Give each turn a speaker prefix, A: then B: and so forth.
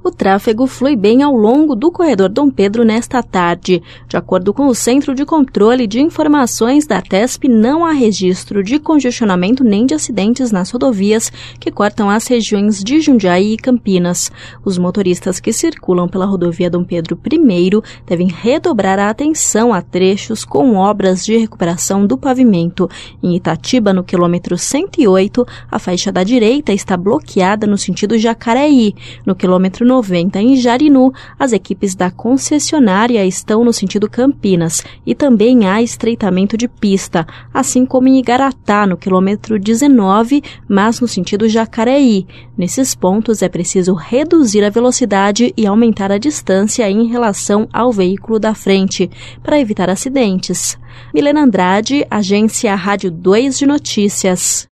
A: O tráfego flui bem ao longo do corredor Dom Pedro nesta tarde. De acordo com o Centro de Controle de Informações da ATESP, não há registro de congestionamento nem de acidentes nas rodovias que cortam as regiões de Jundiaí e Campinas. Os motoristas que circulam pela rodovia Dom Pedro I devem redobrar a atenção a trechos com obras de recuperação do pavimento. Em Itatiba, no quilômetro 108, a faixa da direita está bloqueada no sentido Jacareí. No quilômetro 90, em Jarinu, as equipes da concessionária estão no sentido Campinas e também há estreitamento de pista, assim como em Igaratá, no quilômetro 19, mas no sentido Jacareí. Nesses pontos é preciso reduzir a velocidade e aumentar a distância em relação ao veículo da frente, para evitar acidentes. Milena Andrade, Agência Rádio 2 de Notícias.